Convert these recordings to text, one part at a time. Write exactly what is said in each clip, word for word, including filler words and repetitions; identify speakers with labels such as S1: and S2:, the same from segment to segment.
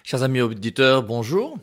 S1: Chers amis auditeurs, bonjour.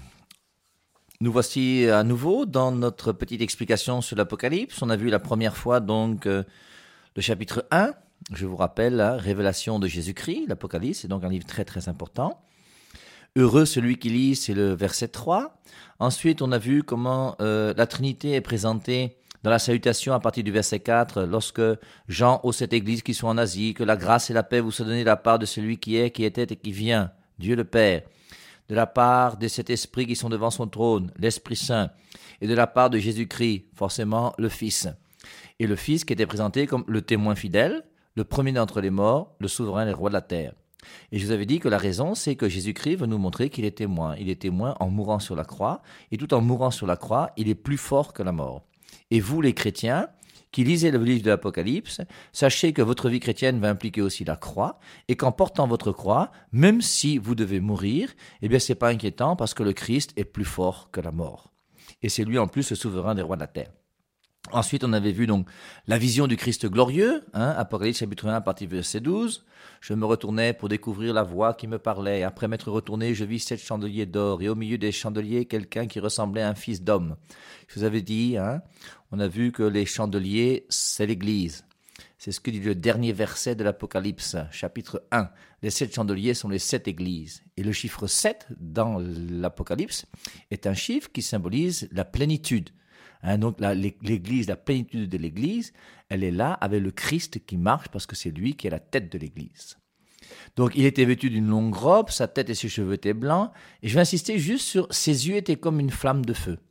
S1: Nous voici à nouveau dans notre petite explication sur l'Apocalypse. On a vu la première fois donc euh, le chapitre un. Je vous rappelle la révélation de Jésus-Christ. L'Apocalypse est donc un livre très très important. Heureux celui qui lit, c'est le verset trois. Ensuite, on a vu comment euh, la Trinité est présentée dans la salutation à partir du verset quatre, lorsque Jean aux sept églises qui sont en Asie, que la grâce et la paix vous soient données de la part de celui qui est, qui était et qui vient, Dieu le Père, de la part de cet esprit qui sont devant son trône, l'Esprit Saint, et de la part de Jésus-Christ, forcément le Fils. Et le Fils qui était présenté comme le témoin fidèle, le premier d'entre les morts, le souverain et le roi de la terre. Et je vous avais dit que la raison, c'est que Jésus-Christ veut nous montrer qu'il est témoin. Il est témoin en mourant sur la croix, et tout en mourant sur la croix, il est plus fort que la mort. Et vous, les chrétiens, qui lisez le livre de l'Apocalypse, sachez que votre vie chrétienne va impliquer aussi la croix, et qu'en portant votre croix, même si vous devez mourir, eh bien c'est pas inquiétant parce que le Christ est plus fort que la mort. Et c'est lui en plus le souverain des rois de la terre. Ensuite, on avait vu donc la vision du Christ glorieux, hein, Apocalypse chapitre un, à partir du verset douze. Je me retournais pour découvrir la voix qui me parlait. Après m'être retourné, je vis sept chandeliers d'or, et au milieu des chandeliers, quelqu'un qui ressemblait à un fils d'homme. Je vous avais dit, hein, on a vu que les chandeliers, c'est l'Église. C'est ce que dit le dernier verset de l'Apocalypse, chapitre un. Les sept chandeliers sont les sept églises. Et le chiffre sept, dans l'Apocalypse, est un chiffre qui symbolise la plénitude. Hein, donc la, l'Église, la plénitude de l'Église, elle est là avec le Christ qui marche parce que c'est lui qui est la tête de l'Église. Donc il était vêtu d'une longue robe, sa tête et ses cheveux étaient blancs. Et je vais insister juste sur ses yeux étaient comme une flamme de feu.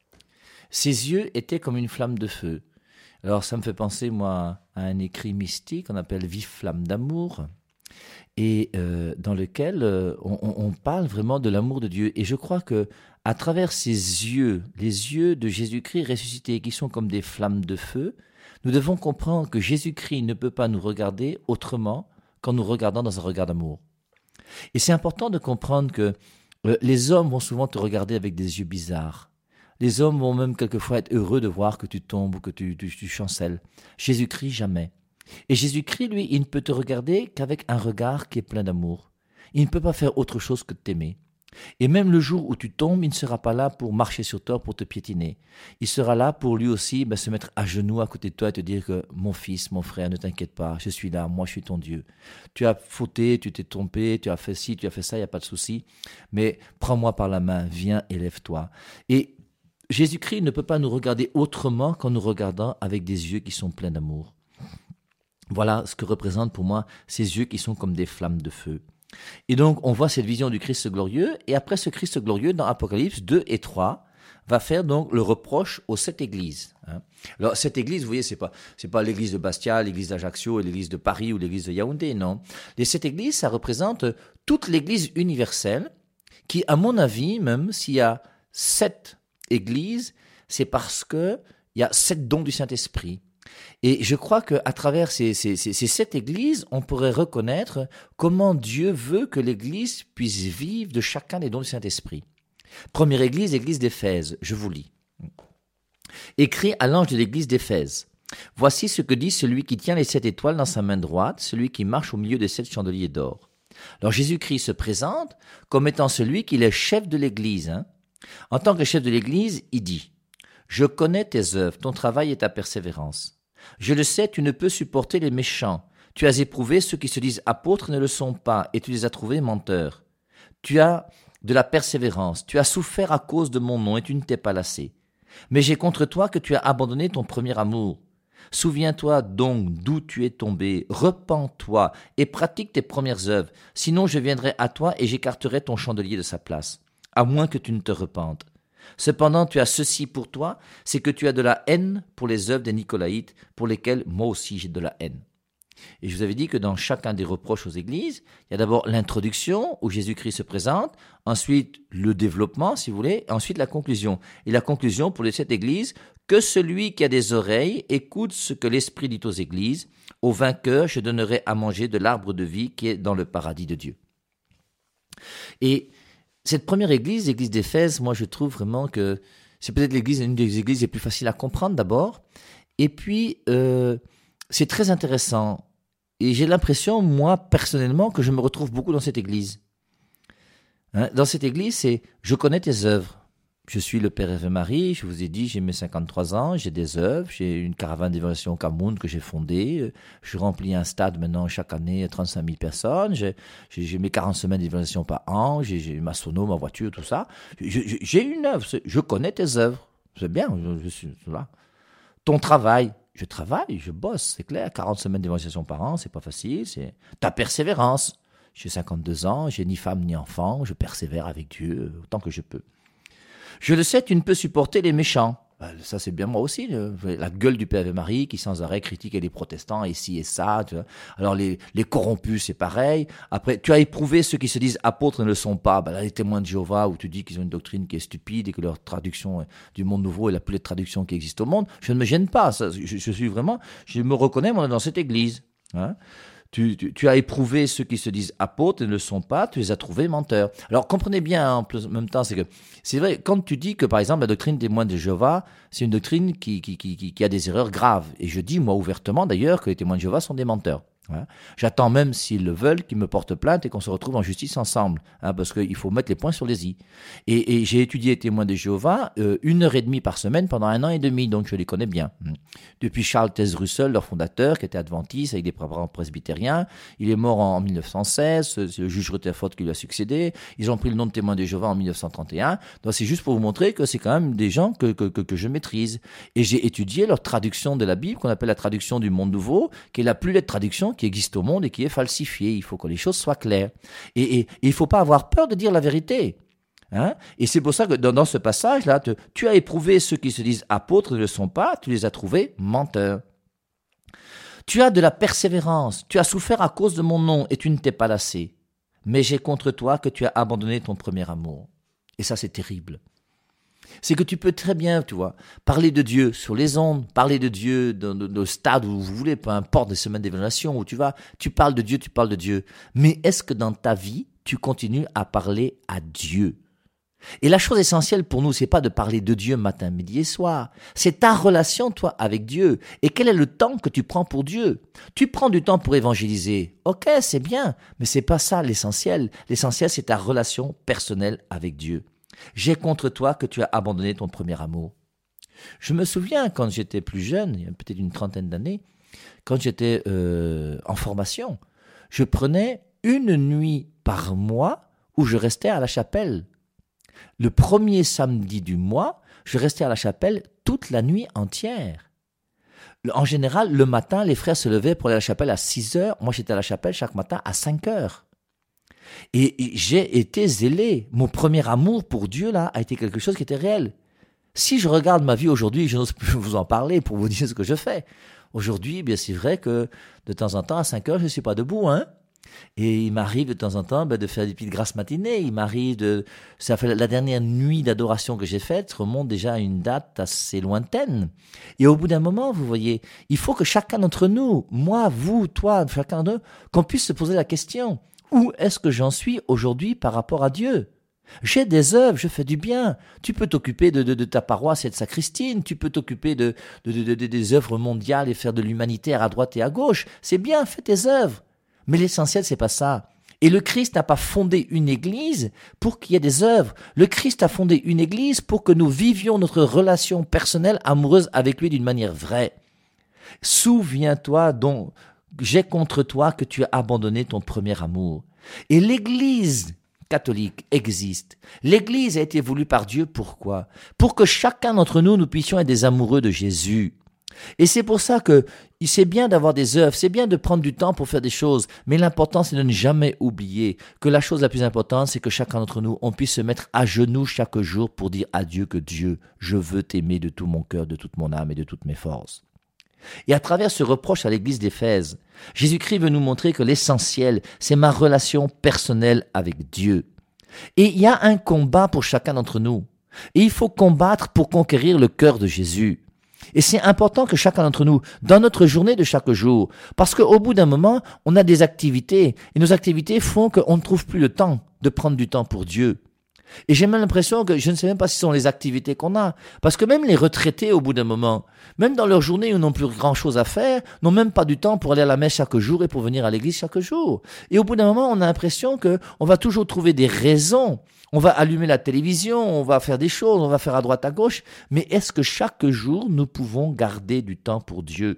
S1: Ses yeux étaient comme une flamme de feu. Alors ça me fait penser moi à un écrit mystique qu'on appelle Vive flamme d'amour, et euh, dans lequel euh, on, on parle vraiment de l'amour de Dieu. Et je crois que à travers ces yeux, les yeux de Jésus-Christ ressuscité, qui sont comme des flammes de feu, nous devons comprendre que Jésus-Christ ne peut pas nous regarder autrement qu'en nous regardant dans un regard d'amour. Et c'est important de comprendre que euh, les hommes vont souvent te regarder avec des yeux bizarres. Les hommes vont même quelquefois être heureux de voir que tu tombes ou que tu, tu, tu chancelles. Jésus-Christ, jamais. Et Jésus-Christ, lui, il ne peut te regarder qu'avec un regard qui est plein d'amour. Il ne peut pas faire autre chose que de t'aimer. Et même le jour où tu tombes, il ne sera pas là pour marcher sur toi, pour te piétiner. Il sera là pour lui aussi ben, se mettre à genoux à côté de toi et te dire que mon fils, mon frère, ne t'inquiète pas, je suis là, moi je suis ton Dieu. Tu as fauté, tu t'es trompé, tu as fait ci, tu as fait ça, il n'y a pas de souci. Mais prends-moi par la main, viens et lève-toi. Et Jésus-Christ ne peut pas nous regarder autrement qu'en nous regardant avec des yeux qui sont pleins d'amour. Voilà ce que représentent pour moi ces yeux qui sont comme des flammes de feu. Et donc, on voit cette vision du Christ glorieux, et après ce Christ glorieux, dans Apocalypse deux et trois, va faire donc le reproche aux sept églises. Hein. Alors, cette église, vous voyez, c'est pas, c'est pas l'église de Bastia, l'église d'Ajaccio, l'église de Paris ou l'église de Yaoundé, non. Les sept églises, ça représente toute l'église universelle, qui, à mon avis, même s'il y a sept églises, c'est parce que il y a sept dons du Saint-Esprit. Et je crois qu'à travers ces, ces, ces, ces sept églises, on pourrait reconnaître comment Dieu veut que l'église puisse vivre de chacun des dons du Saint-Esprit. Première église, église d'Éphèse, je vous lis. Écrit à l'ange de l'église d'Éphèse. Voici ce que dit celui qui tient les sept étoiles dans sa main droite, celui qui marche au milieu des sept chandeliers d'or. Alors Jésus-Christ se présente comme étant celui qui est le chef de l'église. Hein. En tant que chef de l'église, il dit « Je connais tes œuvres, ton travail et ta persévérance. Je le sais, tu ne peux supporter les méchants. Tu as éprouvé ceux qui se disent apôtres et ne le sont pas, et tu les as trouvés menteurs. Tu as de la persévérance, tu as souffert à cause de mon nom, et tu ne t'es pas lassé. Mais j'ai contre toi que tu as abandonné ton premier amour. Souviens-toi donc d'où tu es tombé, repens-toi et pratique tes premières œuvres, sinon je viendrai à toi et j'écarterai ton chandelier de sa place, à moins que tu ne te repentes. Cependant, tu as ceci pour toi, c'est que tu as de la haine pour les œuvres des Nicolaïtes, pour lesquelles moi aussi j'ai de la haine. » Et je vous avais dit que dans chacun des reproches aux églises, il y a d'abord l'introduction, où Jésus-Christ se présente, ensuite le développement, si vous voulez, et ensuite la conclusion. Et la conclusion pour les sept églises, que celui qui a des oreilles écoute ce que l'Esprit dit aux églises. Au vainqueur, je donnerai à manger de l'arbre de vie qui est dans le paradis de Dieu. Et cette première église, l'église d'Éphèse, moi je trouve vraiment que c'est peut-être l'église, une des églises les plus faciles à comprendre d'abord. Et puis, euh, c'est très intéressant. Et j'ai l'impression, moi, personnellement, que je me retrouve beaucoup dans cette église. Hein, dans cette église, c'est « je connais tes œuvres ». Je suis le Père Hervé Marie, je vous ai dit, j'ai mes cinquante-trois ans, j'ai des œuvres, j'ai une caravane d'évaluation au Cameroun que j'ai fondée, je remplis un stade maintenant chaque année, trente-cinq mille personnes, j'ai, j'ai, j'ai mes quarante semaines d'évaluation par an, j'ai, j'ai ma sono, ma voiture, tout ça. J'ai, j'ai une œuvre, je connais tes œuvres, c'est bien, je, je suis là. Ton travail, je travaille, je bosse, c'est clair, quarante semaines d'évaluation par an, c'est pas facile, c'est ta persévérance. J'ai cinquante-deux ans, j'ai ni femme ni enfant, je persévère avec Dieu autant que je peux. Je le sais, tu ne peux supporter les méchants. Ben, ça, c'est bien moi aussi. La gueule du Père Ave Marie qui sans arrêt critique les protestants et ci et ça. Tu vois. Alors, les, les corrompus, c'est pareil. Après, tu as éprouvé ceux qui se disent apôtres ne le sont pas. Ben, là, les témoins de Jéhovah, où tu dis qu'ils ont une doctrine qui est stupide et que leur traduction du monde nouveau est la plus laide traduction qui existe au monde. Je ne me gêne pas. Ça, je, je suis vraiment, je me reconnais, moi, dans cette église. Hein. Tu, tu, tu as éprouvé ceux qui se disent apôtres et ne le sont pas, tu les as trouvés menteurs. Alors comprenez bien en, plus, en même temps, c'est que c'est vrai, quand tu dis que par exemple la doctrine des témoins de Jéhovah, c'est une doctrine qui, qui, qui, qui, qui a des erreurs graves. Et je dis moi ouvertement d'ailleurs que les témoins de Jéhovah sont des menteurs. Hein. J'attends même, s'ils le veulent, qu'ils me portent plainte et qu'on se retrouve en justice ensemble, hein, parce qu'il faut mettre les points sur les i. Et, et j'ai étudié les témoins de Jéhovah euh, une heure et demie par semaine pendant un an et demi, donc je les connais bien. Depuis Charles Taze Russell, leur fondateur, qui était adventiste avec des parents presbytériens, il est mort en mille neuf cent seize, c'est le juge Rutherford qui lui a succédé, ils ont pris le nom de témoins de Jéhovah en mille neuf cent trente et un, donc c'est juste pour vous montrer que c'est quand même des gens que, que, que, que je maîtrise. Et j'ai étudié leur traduction de la Bible, qu'on appelle la traduction du monde nouveau, qui est la plus laide traduction qui existe au monde et qui est falsifiée. Il faut que les choses soient claires. Et, et, et il ne faut pas avoir peur de dire la vérité. Hein? Et c'est pour ça que dans, dans ce passage-là, te, tu as éprouvé ceux qui se disent apôtres ne le sont pas, tu les as trouvés menteurs. Tu as de la persévérance, tu as souffert à cause de mon nom et tu ne t'es pas lassé. Mais j'ai contre toi que tu as abandonné ton premier amour. Et ça, c'est terrible. C'est que tu peux très bien, tu vois, parler de Dieu sur les ondes, parler de Dieu dans le stade où vous voulez, peu importe, des semaines d'évaluation où tu vas, tu parles de Dieu, tu parles de Dieu. Mais est-ce que dans ta vie, tu continues à parler à Dieu? Et la chose essentielle pour nous, c'est pas de parler de Dieu matin, midi et soir. C'est ta relation, toi, avec Dieu. Et quel est le temps que tu prends pour Dieu? Tu prends du temps pour évangéliser. Ok, c'est bien, mais c'est pas ça l'essentiel. L'essentiel, c'est ta relation personnelle avec Dieu. J'ai contre toi que tu as abandonné ton premier amour. Je me souviens quand j'étais plus jeune, il y a peut-être une trentaine d'années, quand j'étais euh, en formation, je prenais une nuit par mois où je restais à la chapelle. Le premier samedi du mois, je restais à la chapelle toute la nuit entière. En général, le matin, les frères se levaient pour aller à la chapelle à six heures. Moi, j'étais à la chapelle chaque matin à cinq heures. Et j'ai été zélé. Mon premier amour pour Dieu, là, a été quelque chose qui était réel. Si je regarde ma vie aujourd'hui, je n'ose plus vous en parler pour vous dire ce que je fais. Aujourd'hui, bien c'est vrai que de temps en temps, à cinq heures, je ne suis pas debout, hein. Et il m'arrive de temps en temps ben, de faire des petites grasses matinées. Il m'arrive de... Ça fait la dernière nuit d'adoration que j'ai faite remonte déjà à une date assez lointaine. Et au bout d'un moment, vous voyez, il faut que chacun d'entre nous, moi, vous, toi, chacun d'eux, qu'on puisse se poser la question. Où est-ce que j'en suis aujourd'hui par rapport à Dieu? J'ai des œuvres, je fais du bien. Tu peux t'occuper de, de, de ta paroisse et de sacristine, tu peux t'occuper de, de, de, de, des œuvres mondiales et faire de l'humanitaire à droite et à gauche. C'est bien, fais tes œuvres. Mais l'essentiel, c'est pas ça. Et le Christ n'a pas fondé une église pour qu'il y ait des œuvres. Le Christ a fondé une église pour que nous vivions notre relation personnelle, amoureuse avec lui d'une manière vraie. Souviens-toi donc, j'ai contre toi que tu as abandonné ton premier amour. Et l'église catholique existe. L'église a été voulue par Dieu, pourquoi? Pour que chacun d'entre nous, nous puissions être des amoureux de Jésus. Et c'est pour ça que c'est bien d'avoir des œuvres, c'est bien de prendre du temps pour faire des choses, mais l'important c'est de ne jamais oublier que la chose la plus importante, c'est que chacun d'entre nous, on puisse se mettre à genoux chaque jour pour dire à Dieu que Dieu, je veux t'aimer de tout mon cœur, de toute mon âme et de toutes mes forces. Et à travers ce reproche à l'église d'Éphèse, Jésus-Christ veut nous montrer que l'essentiel, c'est ma relation personnelle avec Dieu. Et il y a un combat pour chacun d'entre nous. Et il faut combattre pour conquérir le cœur de Jésus. Et c'est important que chacun d'entre nous, dans notre journée de chaque jour, parce qu'au bout d'un moment, on a des activités, et nos activités font qu'on ne trouve plus le temps de prendre du temps pour Dieu. Et j'ai même l'impression que je ne sais même pas si ce sont les activités qu'on a. Parce que même les retraités, au bout d'un moment, même dans leur journée où ils n'ont plus grand-chose à faire, n'ont même pas du temps pour aller à la messe chaque jour et pour venir à l'église chaque jour. Et au bout d'un moment, on a l'impression qu'on va toujours trouver des raisons. On va allumer la télévision, on va faire des choses, on va faire à droite à gauche. Mais est-ce que chaque jour, nous pouvons garder du temps pour Dieu?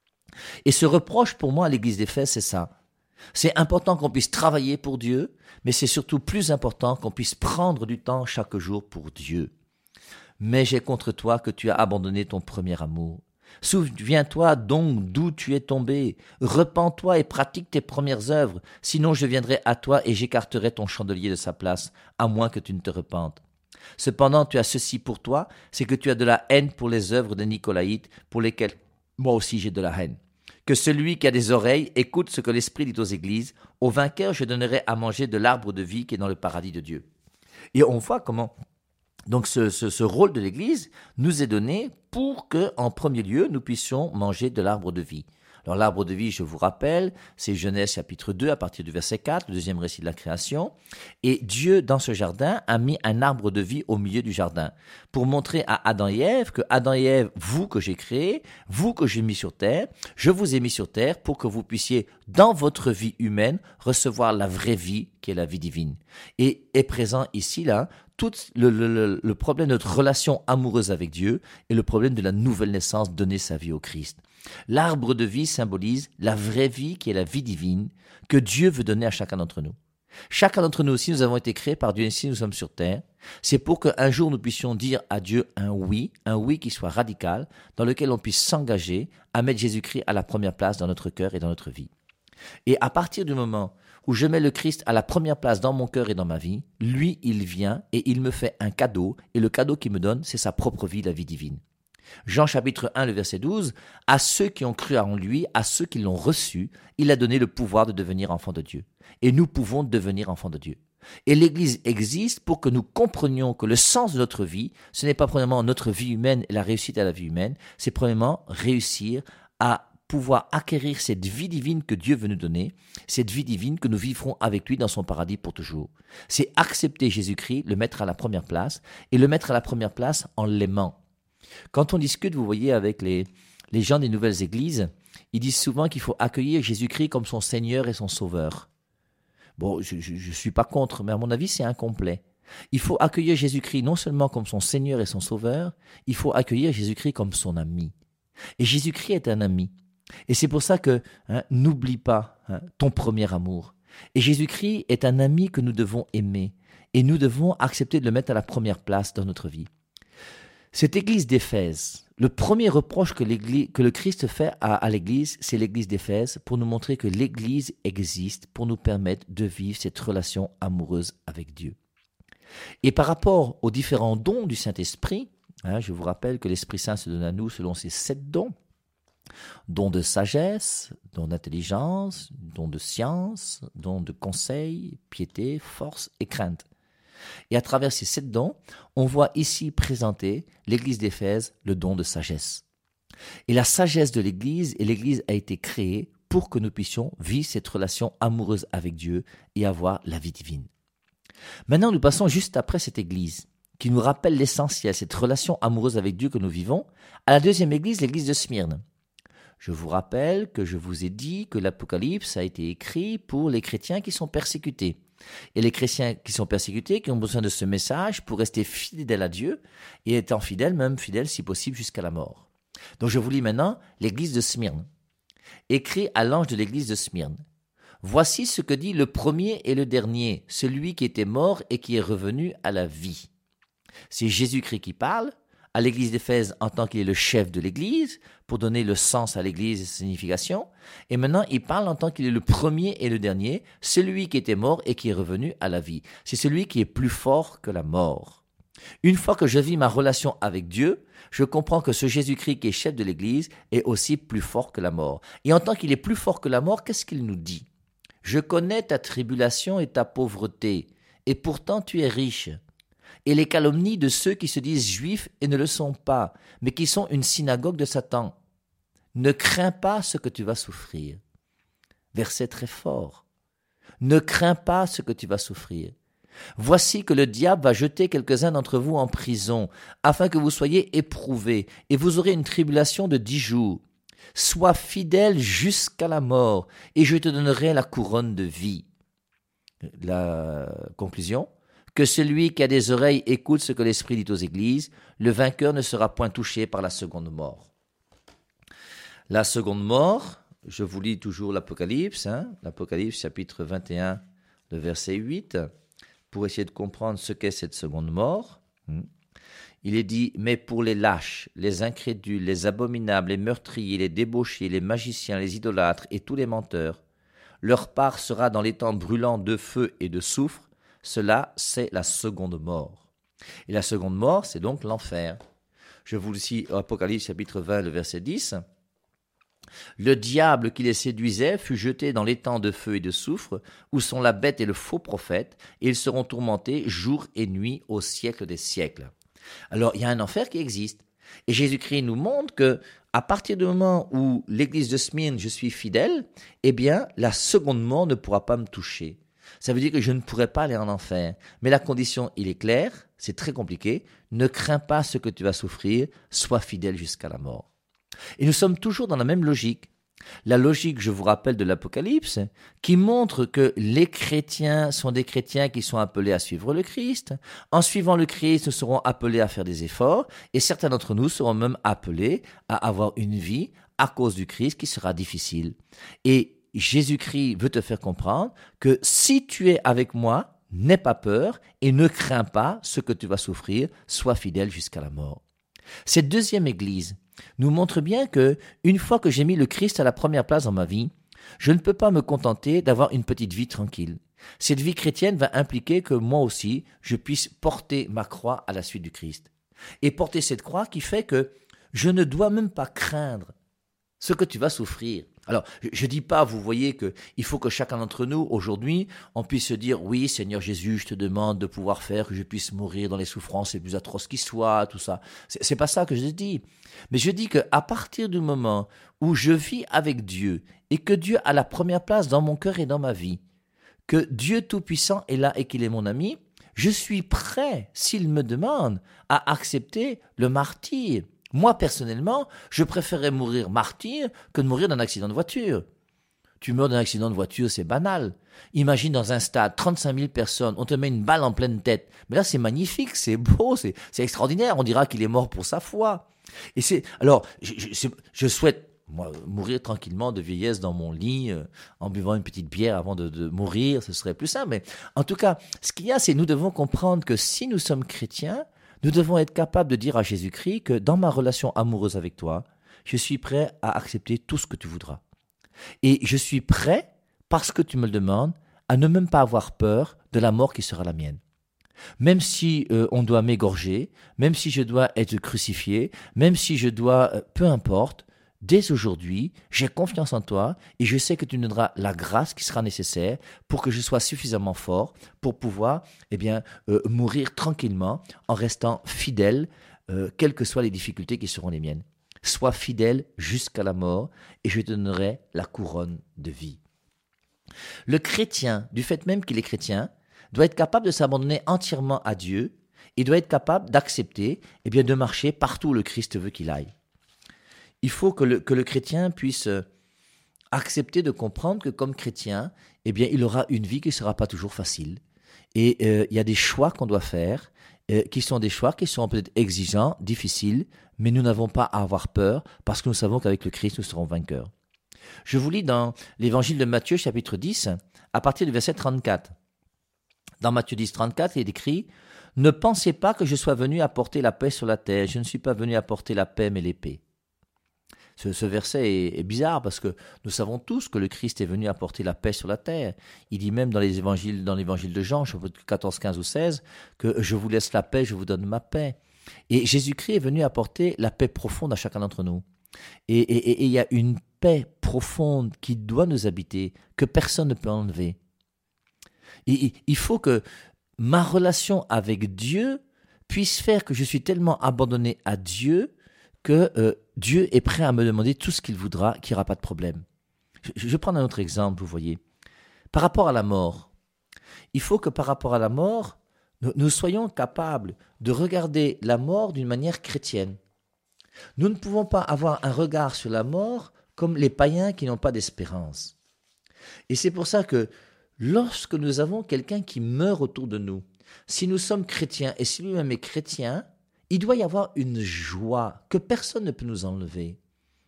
S1: Et ce reproche pour moi à l'église d'Éphèse, c'est ça. C'est important qu'on puisse travailler pour Dieu, mais c'est surtout plus important qu'on puisse prendre du temps chaque jour pour Dieu. Mais j'ai contre toi que tu as abandonné ton premier amour. Souviens-toi donc d'où tu es tombé. Repens-toi et pratique tes premières œuvres. Sinon je viendrai à toi et j'écarterai ton chandelier de sa place, à moins que tu ne te repentes. Cependant tu as ceci pour toi, c'est que tu as de la haine pour les œuvres des Nicolaïtes, pour lesquelles moi aussi j'ai de la haine. Que celui qui a des oreilles écoute ce que l'Esprit dit aux églises. Au vainqueur, je donnerai à manger de l'arbre de vie qui est dans le paradis de Dieu. Et on voit comment donc ce, ce, ce rôle de l'Église nous est donné pour que, en premier lieu, nous puissions manger de l'arbre de vie. Alors l'arbre de vie, je vous rappelle, c'est Genèse chapitre deux à partir du verset quatre, le deuxième récit de la création. Et Dieu, dans ce jardin, a mis un arbre de vie au milieu du jardin pour montrer à Adam et Ève que Adam et Ève, vous que j'ai créé, vous que j'ai mis sur terre, je vous ai mis sur terre pour que vous puissiez, dans votre vie humaine, recevoir la vraie vie qui est la vie divine. Et est présent ici, là, tout le, le, le problème de notre relation amoureuse avec Dieu et le problème de la nouvelle naissance, donner sa vie au Christ. L'arbre de vie symbolise la vraie vie qui est la vie divine que Dieu veut donner à chacun d'entre nous. Chacun d'entre nous aussi, nous avons été créés par Dieu et si nous sommes sur terre, c'est pour qu'un jour nous puissions dire à Dieu un oui, un oui qui soit radical, dans lequel on puisse s'engager à mettre Jésus-Christ à la première place dans notre cœur et dans notre vie. Et à partir du moment où je mets le Christ à la première place dans mon cœur et dans ma vie, lui, il vient et il me fait un cadeau, et le cadeau qu'il me donne, c'est sa propre vie, la vie divine. Jean chapitre un, le verset douze, « À ceux qui ont cru en lui, à ceux qui l'ont reçu, il a donné le pouvoir de devenir enfants de Dieu. » Et nous pouvons devenir enfants de Dieu. Et l'Église existe pour que nous comprenions que le sens de notre vie, ce n'est pas premièrement notre vie humaine et la réussite à la vie humaine, c'est premièrement réussir à pouvoir acquérir cette vie divine que Dieu veut nous donner, cette vie divine que nous vivrons avec lui dans son paradis pour toujours. C'est accepter Jésus-Christ, le mettre à la première place, et le mettre à la première place en l'aimant. Quand on discute, vous voyez, avec les, les gens des nouvelles églises, ils disent souvent qu'il faut accueillir Jésus-Christ comme son Seigneur et son Sauveur. Bon, je ne suis pas contre, mais à mon avis, c'est incomplet. Il faut accueillir Jésus-Christ non seulement comme son Seigneur et son Sauveur, il faut accueillir Jésus-Christ comme son ami. Et Jésus-Christ est un ami. Et c'est pour ça que hein, n'oublie pas hein, ton premier amour. Et Jésus-Christ est un ami que nous devons aimer. Et nous devons accepter de le mettre à la première place dans notre vie. Cette église d'Éphèse, le premier reproche que, que le Christ fait à, à l'église, c'est l'église d'Éphèse, pour nous montrer que l'église existe, pour nous permettre de vivre cette relation amoureuse avec Dieu. Et par rapport aux différents dons du Saint-Esprit, hein, je vous rappelle que l'Esprit Saint se donne à nous selon ses sept dons. Don de sagesse, don d'intelligence, don de science, don de conseil, piété, force et crainte. Et à travers ces sept dons, on voit ici présenter l'église d'Éphèse, le don de sagesse. Et la sagesse de l'église, et l'église a été créée pour que nous puissions vivre cette relation amoureuse avec Dieu et avoir la vie divine. Maintenant, nous passons juste après cette église, qui nous rappelle l'essentiel, cette relation amoureuse avec Dieu que nous vivons, à la deuxième église, l'église de Smyrne. Je vous rappelle que je vous ai dit que l'Apocalypse a été écrit pour les chrétiens qui sont persécutés. Et les chrétiens qui sont persécutés, qui ont besoin de ce message pour rester fidèles à Dieu, et étant fidèles, même fidèles si possible jusqu'à la mort. Donc je vous lis maintenant l'église de Smyrne. Écrit à l'ange de l'église de Smyrne. Voici ce que dit le premier et le dernier, celui qui était mort et qui est revenu à la vie. C'est Jésus-Christ qui parle, à l'église d'Éphèse en tant qu'il est le chef de l'église, pour donner le sens à l'église et sa signification. Et maintenant, il parle en tant qu'il est le premier et le dernier, celui qui était mort et qui est revenu à la vie. C'est celui qui est plus fort que la mort. Une fois que je vis ma relation avec Dieu, je comprends que ce Jésus-Christ qui est chef de l'église est aussi plus fort que la mort. Et en tant qu'il est plus fort que la mort, qu'est-ce qu'il nous dit ? Je connais ta tribulation et ta pauvreté, et pourtant tu es riche. Et les calomnies de ceux qui se disent juifs et ne le sont pas, mais qui sont une synagogue de Satan. Ne crains pas ce que tu vas souffrir. Verset très fort. Ne crains pas ce que tu vas souffrir. Voici que le diable va jeter quelques-uns d'entre vous en prison, afin que vous soyez éprouvés, et vous aurez une tribulation de dix jours. Sois fidèle jusqu'à la mort, et je te donnerai la couronne de vie. La conclusion, que celui qui a des oreilles écoute ce que l'Esprit dit aux églises, le vainqueur ne sera point touché par la seconde mort. La seconde mort, je vous lis toujours l'Apocalypse, hein, l'Apocalypse chapitre vingt et un, le verset huit, pour essayer de comprendre ce qu'est cette seconde mort. Il est dit, mais pour les lâches, les incrédules, les abominables, les meurtriers, les débauchés, les magiciens, les idolâtres et tous les menteurs, leur part sera dans l'étang brûlant de feu et de soufre. Cela, c'est la seconde mort. Et la seconde mort, c'est donc l'enfer. Je vous le lis, Apocalypse chapitre vingt, le verset dix. Le diable qui les séduisait fut jeté dans l'étang de feu et de soufre, où sont la bête et le faux prophète, et ils seront tourmentés jour et nuit au siècle des siècles. Alors, il y a un enfer qui existe. Et Jésus-Christ nous montre que, à partir du moment où l'église de Smyrne, je suis fidèle, eh bien, la seconde mort ne pourra pas me toucher. Ça veut dire que je ne pourrai pas aller en enfer. Mais la condition, il est clair, c'est très compliqué. Ne crains pas ce que tu vas souffrir, sois fidèle jusqu'à la mort. Et nous sommes toujours dans la même logique. La logique, je vous rappelle, de l'Apocalypse, qui montre que les chrétiens sont des chrétiens qui sont appelés à suivre le Christ. En suivant le Christ, nous serons appelés à faire des efforts, et certains d'entre nous seront même appelés à avoir une vie à cause du Christ qui sera difficile. Et Jésus-Christ veut te faire comprendre que si tu es avec moi, n'aie pas peur et ne crains pas ce que tu vas souffrir, sois fidèle jusqu'à la mort. Cette deuxième église nous montre bien que, une fois que j'ai mis le Christ à la première place dans ma vie, je ne peux pas me contenter d'avoir une petite vie tranquille. Cette vie chrétienne va impliquer que moi aussi, je puisse porter ma croix à la suite du Christ. Et porter cette croix qui fait que je ne dois même pas craindre ce que tu vas souffrir. Alors, je ne dis pas, vous voyez, qu'il faut que chacun d'entre nous, aujourd'hui, on puisse se dire, oui, Seigneur Jésus, je te demande de pouvoir faire que je puisse mourir dans les souffrances les plus atroces qui soient, tout ça. C'est, c'est pas ça que je dis. Mais je dis qu'à partir du moment où je vis avec Dieu et que Dieu a la première place dans mon cœur et dans ma vie, que Dieu Tout-Puissant est là et qu'il est mon ami, je suis prêt, s'il me demande, à accepter le martyre. Moi, personnellement, je préférerais mourir martyr que de mourir d'un accident de voiture. Tu meurs d'un accident de voiture, c'est banal. Imagine dans un stade, trente-cinq mille personnes, on te met une balle en pleine tête. Mais là, c'est magnifique, c'est beau, c'est, c'est extraordinaire. On dira qu'il est mort pour sa foi. Et c'est, alors, je, je, je souhaite, moi, mourir tranquillement de vieillesse dans mon lit, euh, en buvant une petite bière avant de, de mourir, ce serait plus simple. Mais en tout cas, ce qu'il y a, c'est nous devons comprendre que si nous sommes chrétiens, nous devons être capables de dire à Jésus-Christ que dans ma relation amoureuse avec toi, je suis prêt à accepter tout ce que tu voudras. Et je suis prêt, parce que tu me le demandes, à ne même pas avoir peur de la mort qui sera la mienne. Même si euh, on doit m'égorger, même si je dois être crucifié, même si je dois, euh, peu importe, dès aujourd'hui, j'ai confiance en toi et je sais que tu nous donneras la grâce qui sera nécessaire pour que je sois suffisamment fort pour pouvoir eh bien, euh, mourir tranquillement en restant fidèle, euh, quelles que soient les difficultés qui seront les miennes. Sois fidèle jusqu'à la mort et je te donnerai la couronne de vie. Le chrétien, du fait même qu'il est chrétien, doit être capable de s'abandonner entièrement à Dieu et doit être capable d'accepter eh bien, de marcher partout où le Christ veut qu'il aille. Il faut que le, que le chrétien puisse accepter de comprendre que comme chrétien, eh bien, il aura une vie qui ne sera pas toujours facile. Et euh, il y a des choix qu'on doit faire, euh, qui sont des choix qui sont peut-être exigeants, difficiles, mais nous n'avons pas à avoir peur parce que nous savons qu'avec le Christ, nous serons vainqueurs. Je vous lis dans l'évangile de Matthieu, chapitre dix, à partir du verset trente-quatre. Dans Matthieu dix, trente-quatre, il est écrit « Ne pensez pas que je sois venu apporter la paix sur la terre. Je ne suis pas venu apporter la paix, mais l'épée. » Ce, ce verset est, est bizarre parce que nous savons tous que le Christ est venu apporter la paix sur la terre. Il dit même dans les évangiles, dans l'évangile de Jean, chapitre quatorze, quinze ou seize, que je vous laisse la paix, je vous donne ma paix. Et Jésus-Christ est venu apporter la paix profonde à chacun d'entre nous. Et, et, et, et il y a une paix profonde qui doit nous habiter, que personne ne peut enlever. Et, il faut que ma relation avec Dieu puisse faire que je suis tellement abandonné à Dieu que euh, Dieu est prêt à me demander tout ce qu'il voudra, qu'il n'y aura pas de problème. Je, je vais prendre un autre exemple, vous voyez. Par rapport à la mort, Il faut que par rapport à la mort, nous, nous soyons capables de regarder la mort d'une manière chrétienne. Nous ne pouvons pas avoir un regard sur la mort comme les païens qui n'ont pas d'espérance. Et c'est pour ça que lorsque nous avons quelqu'un qui meurt autour de nous, si nous sommes chrétiens et si lui-même est chrétien, il doit y avoir une joie que personne ne peut nous enlever.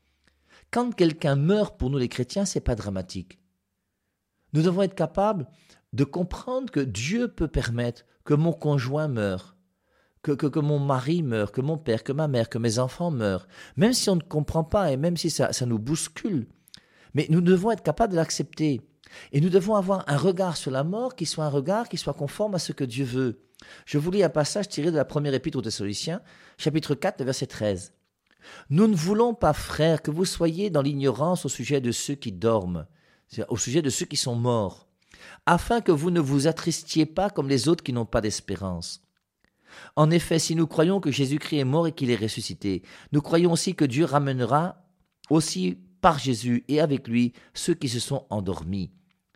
S1: Quand quelqu'un meurt pour nous les chrétiens, ce n'est pas dramatique. Nous devons être capables de comprendre que Dieu peut permettre que mon conjoint meure, que, que, que mon mari meure, que mon père, que ma mère, que mes enfants meurent, même si on ne comprend pas et même si ça, ça nous bouscule. Mais nous devons être capables de l'accepter. Et nous devons avoir un regard sur la mort qui soit un regard qui soit conforme à ce que Dieu veut. Je vous lis un passage tiré de la première épître aux Thessaloniciens, chapitre quatre, verset treize. « Nous ne voulons pas, frères, que vous soyez dans l'ignorance au sujet de ceux qui dorment, c'est-à-dire au sujet de ceux qui sont morts, afin que vous ne vous attristiez pas comme les autres qui n'ont pas d'espérance. En effet, si nous croyons que Jésus-Christ est mort et qu'il est ressuscité, nous croyons aussi que Dieu ramènera aussi par Jésus et avec lui ceux qui se sont endormis.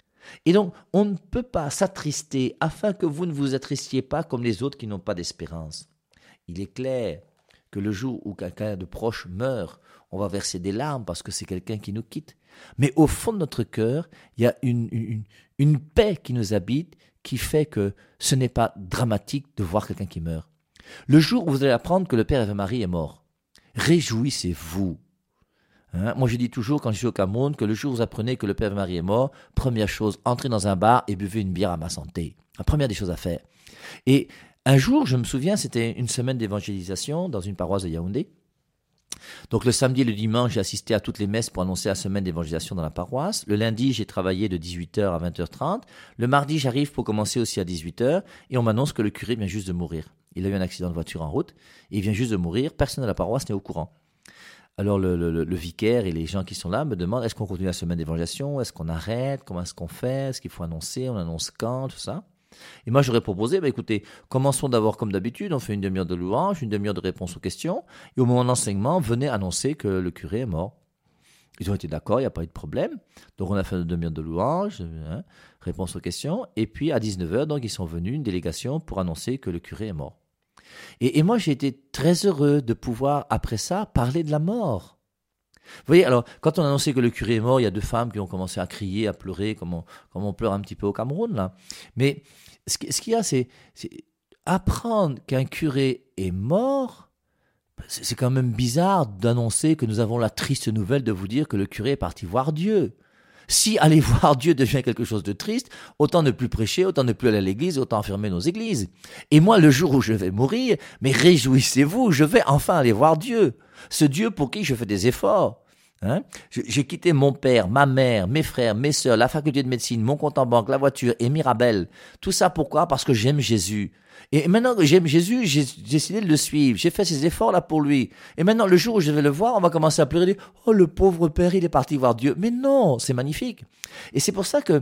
S1: Et donc, on ne peut pas s'attrister afin que vous ne vous attristiez pas comme les autres qui n'ont pas d'espérance. Il est clair que le jour où quelqu'un de proche meurt, on va verser des larmes parce que c'est quelqu'un qui nous quitte. Mais au fond de notre cœur, il y a une, une, une paix qui nous habite qui fait que ce n'est pas dramatique de voir quelqu'un qui meurt. Le jour où vous allez apprendre que le Père Ave Marie est mort, réjouissez-vous. Hein? Moi, je dis toujours, quand je suis au Cameroun, que le jour où vous apprenez que le Père Ave Marie est mort, première chose, entrez dans un bar et buvez une bière à ma santé. La première des choses à faire. Et un jour, je me souviens, c'était une semaine d'évangélisation dans une paroisse de Yaoundé. Donc le samedi et le dimanche, j'ai assisté à toutes les messes pour annoncer la semaine d'évangélisation dans la paroisse. Le lundi, j'ai travaillé de dix-huit heures à vingt heures trente. Le mardi, j'arrive pour commencer aussi à dix-huit heures et on m'annonce que le curé vient juste de mourir. Il a eu un accident de voiture en route et il vient juste de mourir. Personne à la paroisse n'est au courant. Alors le, le, le vicaire et les gens qui sont là me demandent est-ce qu'on continue la semaine d'évangélisation, est-ce qu'on arrête, comment est-ce qu'on fait, est-ce qu'il faut annoncer, on annonce quand, tout ça. Et moi, j'aurais proposé, bah, écoutez, commençons d'abord comme d'habitude, on fait une demi-heure de louange, une demi-heure de réponse aux questions, et au moment de l'enseignement, venez annoncer que le curé est mort. Ils ont été d'accord, il n'y a pas eu de problème. Donc on a fait une demi-heure de louange, hein, réponse aux questions, et puis à dix-neuf heures, donc ils sont venus, une délégation, pour annoncer que le curé est mort. Et, et moi, j'ai été très heureux de pouvoir, après ça, parler de la mort. Vous voyez, alors, quand on a annoncé que le curé est mort, il y a deux femmes qui ont commencé à crier, à pleurer, comme on, comme on pleure un petit peu au Cameroun, là. Mais ce, ce qu'il y a, c'est, c'est apprendre qu'un curé est mort. C'est, c'est quand même bizarre d'annoncer que nous avons la triste nouvelle de vous dire que le curé est parti voir Dieu. Si aller voir Dieu devient quelque chose de triste, autant ne plus prêcher, autant ne plus aller à l'église, autant fermer nos églises. Et moi, le jour où je vais mourir, mais réjouissez-vous, je vais enfin aller voir Dieu. Ce Dieu pour qui je fais des efforts. Hein? J'ai quitté mon père, ma mère, mes frères, mes sœurs, la faculté de médecine, mon compte en banque, la voiture et Mirabel. Tout ça pourquoi? Parce que j'aime Jésus. Et maintenant que j'aime Jésus, j'ai décidé de le suivre. J'ai fait ces efforts-là pour lui. Et maintenant, le jour où je vais le voir, on va commencer à pleurer. Oh, le pauvre père, il est parti voir Dieu. Mais non, c'est magnifique. Et c'est pour ça que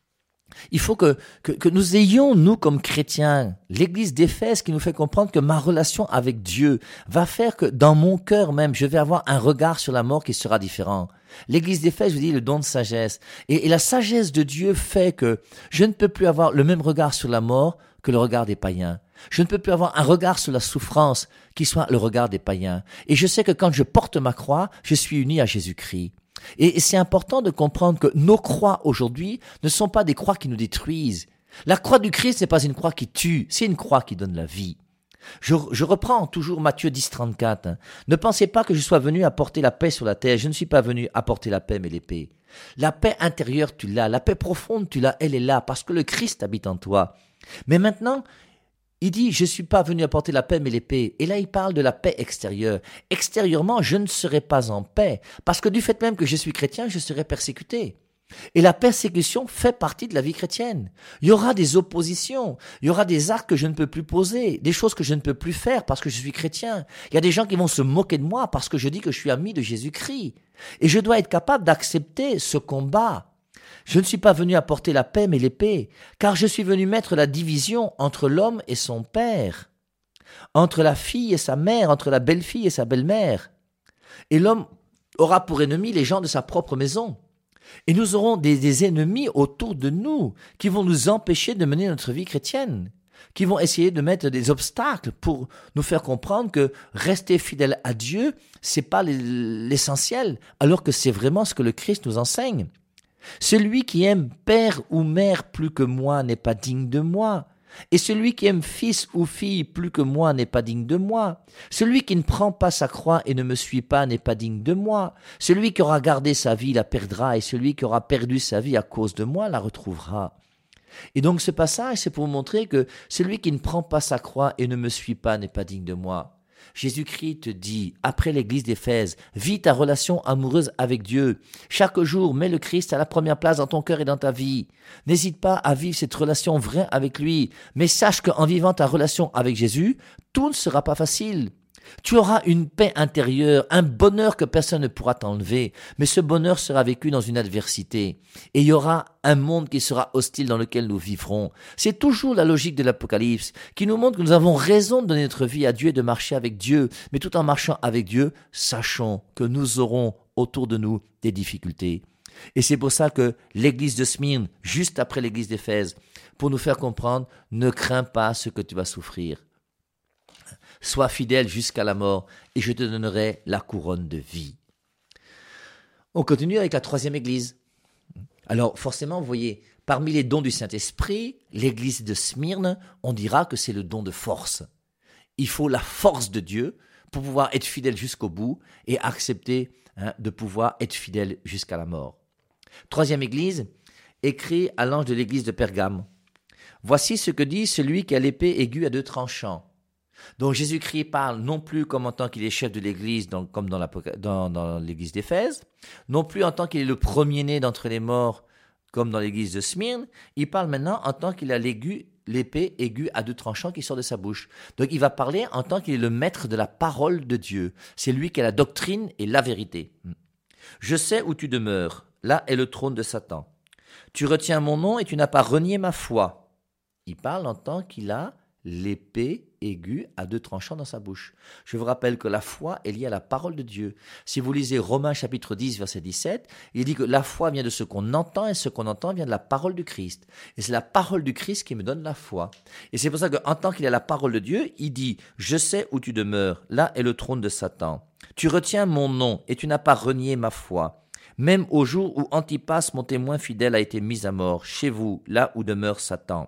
S1: il faut que, que, que nous ayons, nous, comme chrétiens, l'église d'Éphèse qui nous fait comprendre que ma relation avec Dieu va faire que dans mon cœur même, je vais avoir un regard sur la mort qui sera différent. L'église d'Éphèse, je vous dis, le don de sagesse. Et, et la sagesse de Dieu fait que je ne peux plus avoir le même regard sur la mort que le regard des païens. Je ne peux plus avoir un regard sur la souffrance qui soit le regard des païens. Et je sais que quand je porte ma croix, je suis uni à Jésus-Christ. Et c'est important de comprendre que nos croix aujourd'hui ne sont pas des croix qui nous détruisent. La croix du Christ n'est pas une croix qui tue, c'est une croix qui donne la vie. Je, je reprends toujours Matthieu dix, trente-quatre. Hein. Ne pensez pas que je sois venu apporter la paix sur la terre. Je ne suis pas venu apporter la paix mais l'épée. La paix intérieure, tu l'as. La paix profonde, tu l'as. Elle est là parce que le Christ habite en toi. Mais maintenant, il dit, je ne suis pas venu apporter la paix mais l'épée. Et là, il parle de la paix extérieure. Extérieurement, je ne serai pas en paix. Parce que du fait même que je suis chrétien, je serai persécuté. Et la persécution fait partie de la vie chrétienne. Il y aura des oppositions. Il y aura des actes que je ne peux plus poser. Des choses que je ne peux plus faire parce que je suis chrétien. Il y a des gens qui vont se moquer de moi parce que je dis que je suis ami de Jésus-Christ. Et je dois être capable d'accepter ce combat. Je ne suis pas venu apporter la paix mais l'épée, car je suis venu mettre la division entre l'homme et son père, entre la fille et sa mère, entre la belle-fille et sa belle-mère. Et l'homme aura pour ennemi les gens de sa propre maison. Et nous aurons des, des ennemis autour de nous qui vont nous empêcher de mener notre vie chrétienne, qui vont essayer de mettre des obstacles pour nous faire comprendre que rester fidèle à Dieu, c'est pas l'essentiel, alors que c'est vraiment ce que le Christ nous enseigne. Celui qui aime père ou mère plus que moi n'est pas digne de moi. Et celui qui aime fils ou fille plus que moi n'est pas digne de moi. Celui qui ne prend pas sa croix et ne me suit pas n'est pas digne de moi. Celui qui aura gardé sa vie la perdra, et celui qui aura perdu sa vie à cause de moi la retrouvera. Et donc ce passage, c'est pour montrer que celui qui ne prend pas sa croix et ne me suit pas n'est pas digne de moi. Jésus-Christ te dit, après l'église d'Éphèse, vis ta relation amoureuse avec Dieu. Chaque jour, mets le Christ à la première place dans ton cœur et dans ta vie. N'hésite pas à vivre cette relation vraie avec lui, mais sache qu'en vivant ta relation avec Jésus, tout ne sera pas facile. Tu auras une paix intérieure, un bonheur que personne ne pourra t'enlever, mais ce bonheur sera vécu dans une adversité. Et il y aura un monde qui sera hostile dans lequel nous vivrons. C'est toujours la logique de l'Apocalypse qui nous montre que nous avons raison de donner notre vie à Dieu et de marcher avec Dieu. Mais tout en marchant avec Dieu, sachons que nous aurons autour de nous des difficultés. Et c'est pour ça que l'église de Smyrne, juste après l'église d'Éphèse, pour nous faire comprendre, ne crains pas ce que tu vas souffrir. Sois fidèle jusqu'à la mort et je te donnerai la couronne de vie. On continue avec la troisième église. Alors forcément, vous voyez, parmi les dons du Saint-Esprit, l'église de Smyrne, on dira que c'est le don de force. Il faut la force de Dieu pour pouvoir être fidèle jusqu'au bout et accepter hein, de pouvoir être fidèle jusqu'à la mort. Troisième église, écrit à l'ange de l'église de Pergame. Voici ce que dit celui qui a l'épée aiguë à deux tranchants. Donc Jésus-Christ parle non plus comme en tant qu'il est chef de l'église, donc comme dans, dans, dans l'église d'Éphèse, non plus en tant qu'il est le premier-né d'entre les morts, comme dans l'église de Smyrne. Il parle maintenant en tant qu'il a l'aigu, l'épée aiguë à deux tranchants qui sort de sa bouche. Donc il va parler en tant qu'il est le maître de la parole de Dieu. C'est lui qui a la doctrine et la vérité. Je sais où tu demeures, là est le trône de Satan. Tu retiens mon nom et tu n'as pas renié ma foi. Il parle en tant qu'il a l'épée aiguë à deux tranchants dans sa bouche. Je vous rappelle que la foi est liée à la parole de Dieu. Si vous lisez Romains chapitre dix, verset dix-sept, il dit que la foi vient de ce qu'on entend et ce qu'on entend vient de la parole du Christ. Et c'est la parole du Christ qui me donne la foi. Et c'est pour ça qu'en tant qu'il a la parole de Dieu, il dit « Je sais où tu demeures, là est le trône de Satan. Tu retiens mon nom et tu n'as pas renié ma foi. Même au jour où Antipas, mon témoin fidèle, a été mis à mort, chez vous, là où demeure Satan.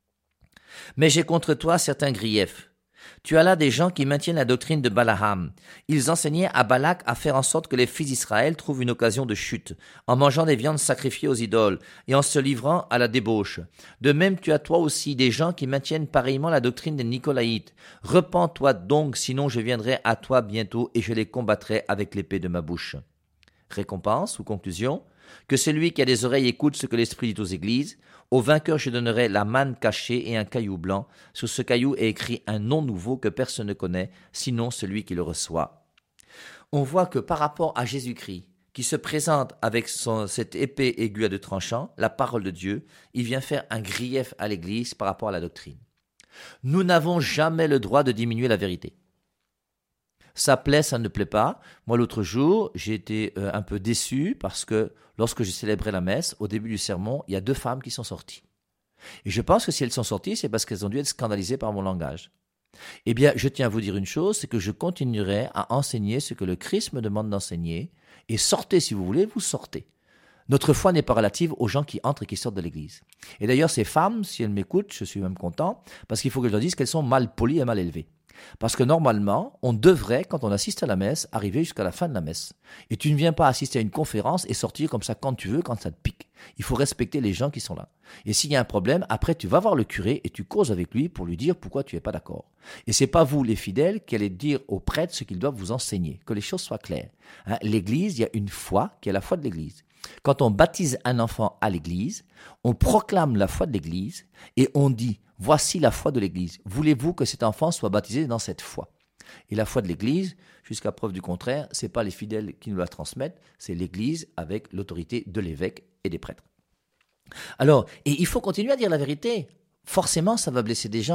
S1: Mais j'ai contre toi certains griefs. Tu as là des gens qui maintiennent la doctrine de Balaam. Ils enseignaient à Balak à faire en sorte que les fils d'Israël trouvent une occasion de chute, en mangeant des viandes sacrifiées aux idoles et en se livrant à la débauche. De même, tu as toi aussi des gens qui maintiennent pareillement la doctrine des Nicolaïtes. Repens-toi donc, sinon je viendrai à toi bientôt et je les combattrai avec l'épée de ma bouche. Récompense ou conclusion, que celui qui a des oreilles écoute ce que l'Esprit dit aux églises. Au vainqueur, je donnerai la manne cachée et un caillou blanc. Sur ce caillou est écrit un nom nouveau que personne ne connaît, sinon celui qui le reçoit. On voit que par rapport à Jésus-Christ, qui se présente avec son, cette épée aiguë à deux tranchants, la parole de Dieu, il vient faire un grief à l'Église par rapport à la doctrine. Nous n'avons jamais le droit de diminuer la vérité. Ça plaît, ça ne plaît pas. Moi, l'autre jour, j'ai été euh, un peu déçu parce que lorsque j'ai célébré la messe, au début du sermon, il y a deux femmes qui sont sorties. Et je pense que si elles sont sorties, c'est parce qu'elles ont dû être scandalisées par mon langage. Eh bien, je tiens à vous dire une chose, c'est que je continuerai à enseigner ce que le Christ me demande d'enseigner. Et sortez, si vous voulez, vous sortez. Notre foi n'est pas relative aux gens qui entrent et qui sortent de l'église. Et d'ailleurs, ces femmes, si elles m'écoutent, je suis même content, parce qu'il faut que je leur dise qu'elles sont mal polies et mal élevées. Parce que normalement, on devrait, quand on assiste à la messe, arriver jusqu'à la fin de la messe. Et tu ne viens pas assister à une conférence et sortir comme ça quand tu veux, quand ça te pique. Il faut respecter les gens qui sont là. Et s'il y a un problème, après tu vas voir le curé et tu causes avec lui pour lui dire pourquoi tu n'es pas d'accord. Et c'est pas vous, les fidèles, qui allez dire aux prêtres ce qu'ils doivent vous enseigner. Que les choses soient claires. Hein, l'église, il y a une foi qui est la foi de l'église. Quand on baptise un enfant à l'église, on proclame la foi de l'église et on dit « Voici la foi de l'église. Voulez-vous que cet enfant soit baptisé dans cette foi ?» Et la foi de l'église, jusqu'à preuve du contraire, ce n'est pas les fidèles qui nous la transmettent, c'est l'église avec l'autorité de l'évêque et des prêtres. Alors, et il faut continuer à dire la vérité. Forcément, ça va blesser des gens.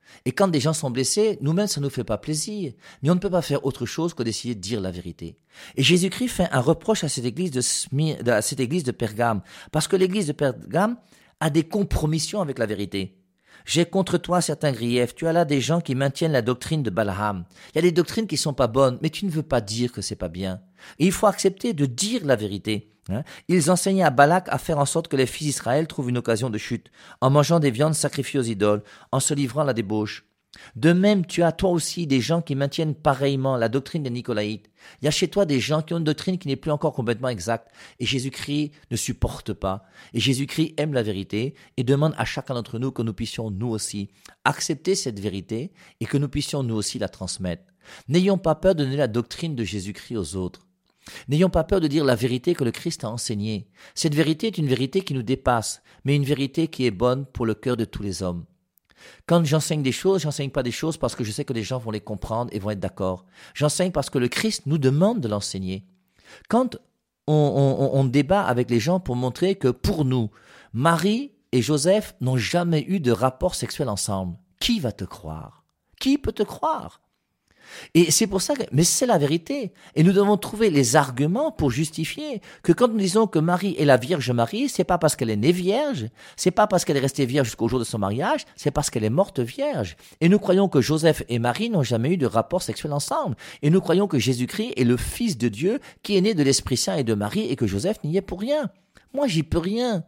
S1: Et quand des gens sont blessés, nous-mêmes, ça ne nous fait pas plaisir. Mais on ne peut pas faire autre chose que d'essayer de dire la vérité. Et Jésus-Christ fait un reproche à cette église de, Smy- à cette église de Pergame. Parce que l'église de Pergame a des compromissions avec la vérité. J'ai contre toi certains griefs. Tu as là des gens qui maintiennent la doctrine de Balaam. Il y a des doctrines qui sont pas bonnes, mais tu ne veux pas dire que c'est pas bien. Et il faut accepter de dire la vérité. Hein. Ils enseignaient à Balak à faire en sorte que les fils d'Israël trouvent une occasion de chute, en mangeant des viandes sacrifiées aux idoles, en se livrant à la débauche. De même, tu as toi aussi des gens qui maintiennent pareillement la doctrine des Nicolaïtes. Il y a chez toi des gens qui ont une doctrine qui n'est plus encore complètement exacte. Et Jésus-Christ ne supporte pas. Et Jésus-Christ aime la vérité et demande à chacun d'entre nous que nous puissions nous aussi accepter cette vérité et que nous puissions nous aussi la transmettre. N'ayons pas peur de donner la doctrine de Jésus-Christ aux autres. N'ayons pas peur de dire la vérité que le Christ a enseignée. Cette vérité est une vérité qui nous dépasse, mais une vérité qui est bonne pour le cœur de tous les hommes. Quand j'enseigne des choses, j'enseigne pas des choses parce que je sais que les gens vont les comprendre et vont être d'accord. J'enseigne parce que le Christ nous demande de l'enseigner. Quand on, on, on débat avec les gens pour montrer que pour nous, Marie et Joseph n'ont jamais eu de rapport sexuel ensemble, qui va te croire? Qui peut te croire? Et c'est pour ça que, mais c'est la vérité. Et nous devons trouver les arguments pour justifier que quand nous disons que Marie est la Vierge Marie, c'est pas parce qu'elle est née vierge, c'est pas parce qu'elle est restée vierge jusqu'au jour de son mariage, c'est parce qu'elle est morte vierge. Et nous croyons que Joseph et Marie n'ont jamais eu de rapport sexuel ensemble. Et nous croyons que Jésus-Christ est le Fils de Dieu qui est né de l'Esprit Saint et de Marie et que Joseph n'y est pour rien. Moi, j'y peux rien.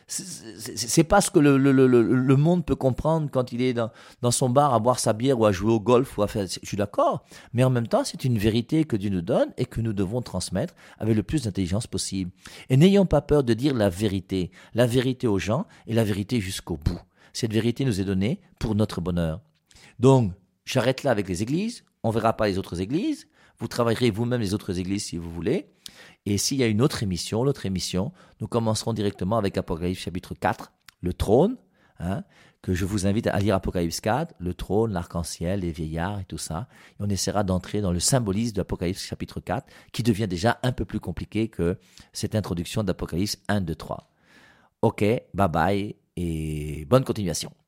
S1: C'est pas ce que le, le, le, le monde peut comprendre quand il est dans, dans son bar à boire sa bière ou à jouer au golf ou à faire, je suis d'accord, mais en même temps c'est une vérité que Dieu nous donne et que nous devons transmettre avec le plus d'intelligence possible. Et n'ayons pas peur de dire la vérité, la vérité aux gens et la vérité jusqu'au bout. Cette vérité nous est donnée pour notre bonheur. Donc j'arrête là avec les églises, on verra pas les autres églises, vous travaillerez vous-même les autres églises si vous voulez. Et s'il y a une autre émission, l'autre émission, nous commencerons directement avec Apocalypse chapitre quatre, le trône, hein, que je vous invite à lire Apocalypse quatre, le trône, l'arc-en-ciel, les vieillards et tout ça. Et on essaiera d'entrer dans le symbolisme de l'Apocalypse chapitre quatre, qui devient déjà un peu plus compliqué que cette introduction d'Apocalypse un, deux, trois. Ok, bye bye et bonne continuation.